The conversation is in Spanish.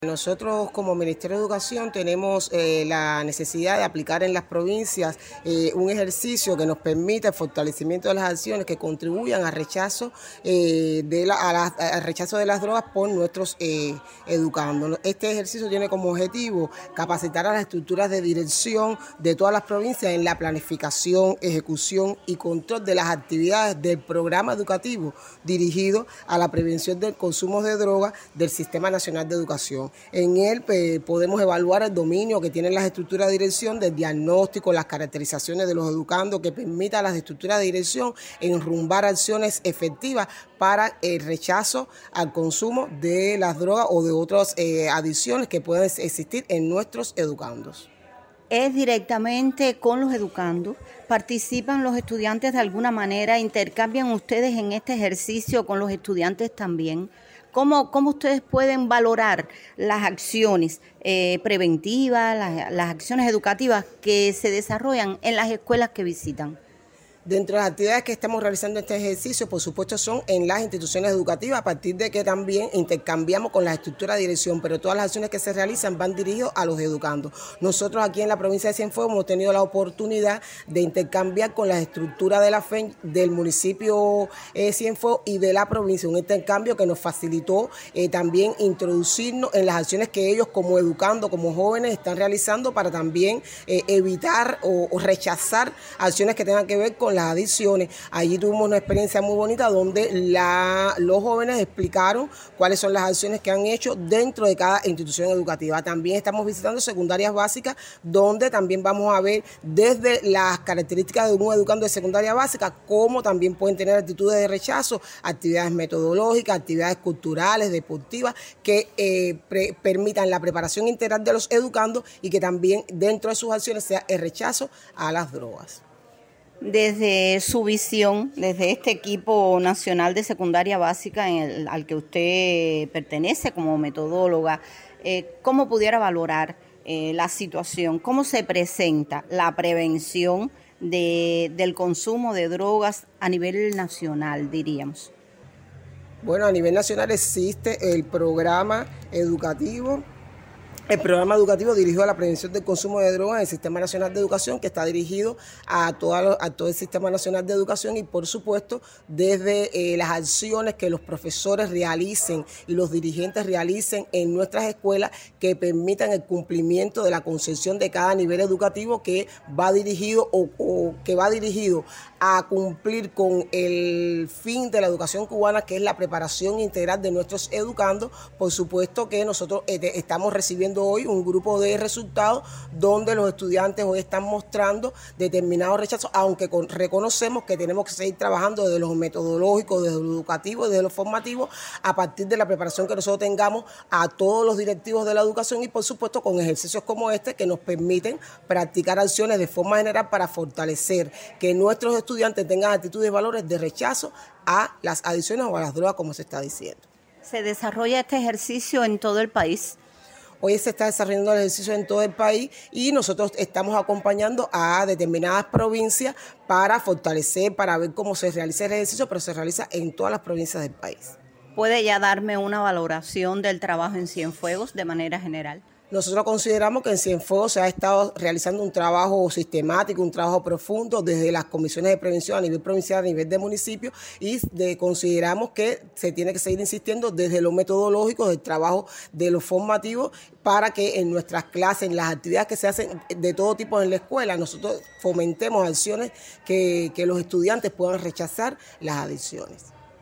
Nosotros como Ministerio de Educación tenemos la necesidad de aplicar en las provincias un ejercicio que nos permita el fortalecimiento de las acciones que contribuyan al rechazo, al rechazo de las drogas por nuestros educandos. Este ejercicio tiene como objetivo capacitar a las estructuras de dirección de todas las provincias en la planificación, ejecución y control de las actividades del programa educativo dirigido a la prevención del consumo de drogas del Sistema Nacional de Educación. En él podemos evaluar el dominio que tienen las estructuras de dirección del diagnóstico, las caracterizaciones de los educandos que permita a las estructuras de dirección enrumbar acciones efectivas para el rechazo al consumo de las drogas o de otras adicciones que pueden existir en nuestros educandos. ¿Es directamente con los educandos? ¿Participan los estudiantes de alguna manera? ¿Intercambian ustedes en este ejercicio con los estudiantes también? ¿Cómo ustedes pueden valorar las acciones preventivas, las acciones educativas que se desarrollan en las escuelas que visitan? Dentro de las actividades que estamos realizando en este ejercicio, por supuesto, son en las instituciones educativas, a partir de que también intercambiamos con las estructuras de dirección, pero todas las acciones que se realizan van dirigidas a los educandos. Nosotros aquí en la provincia de Cienfuegos hemos tenido la oportunidad de intercambiar con las estructuras de la FEN del municipio Cienfuegos y de la provincia, un intercambio que nos facilitó también introducirnos en las acciones que ellos como educandos, como jóvenes, están realizando para también evitar o rechazar acciones que tengan que ver con las adicciones. Allí tuvimos una experiencia muy bonita donde los jóvenes explicaron cuáles son las acciones que han hecho dentro de cada institución educativa. También estamos visitando secundarias básicas donde también vamos a ver desde las características de un educando de secundaria básica cómo también pueden tener actitudes de rechazo, actividades metodológicas, actividades culturales, deportivas que permitan la preparación integral de los educandos y que también dentro de sus acciones sea el rechazo a las drogas. Desde su visión, desde este equipo nacional de secundaria básica al que usted pertenece como metodóloga, ¿cómo pudiera valorar la situación? ¿Cómo se presenta la prevención del consumo de drogas a nivel nacional, diríamos? Bueno, a nivel nacional existe el programa educativo. El programa educativo dirigido a la prevención del consumo de drogas en el Sistema Nacional de Educación, que está dirigido a todo el Sistema Nacional de Educación y, por supuesto, desde las acciones que los profesores realicen y los dirigentes realicen en nuestras escuelas que permitan el cumplimiento de la concepción de cada nivel educativo que va dirigido o que va dirigido a cumplir con el fin de la educación cubana, que es la preparación integral de nuestros educandos. Por supuesto que nosotros estamos recibiendo hoy un grupo de resultados donde los estudiantes hoy están mostrando determinados rechazos, aunque reconocemos que tenemos que seguir trabajando desde lo metodológico, desde lo educativo, desde lo formativo, a partir de la preparación que nosotros tengamos a todos los directivos de la educación y, por supuesto, con ejercicios como este que nos permiten practicar acciones de forma general para fortalecer que nuestros estudiantes tengan actitudes y valores de rechazo a las adicciones o a las drogas, como se está diciendo. ¿Se desarrolla este ejercicio en todo el país? Hoy se está desarrollando el ejercicio en todo el país y nosotros estamos acompañando a determinadas provincias para fortalecer, para ver cómo se realiza el ejercicio, pero se realiza en todas las provincias del país. ¿Puede ya darme una valoración del trabajo en Cienfuegos de manera general? Nosotros consideramos que en Cienfuegos se ha estado realizando un trabajo sistemático, un trabajo profundo desde las comisiones de prevención a nivel provincial, a nivel de municipio y consideramos que se tiene que seguir insistiendo desde lo metodológico, del trabajo de lo formativo, para que en nuestras clases, en las actividades que se hacen de todo tipo en la escuela, nosotros fomentemos acciones que los estudiantes puedan rechazar las adicciones.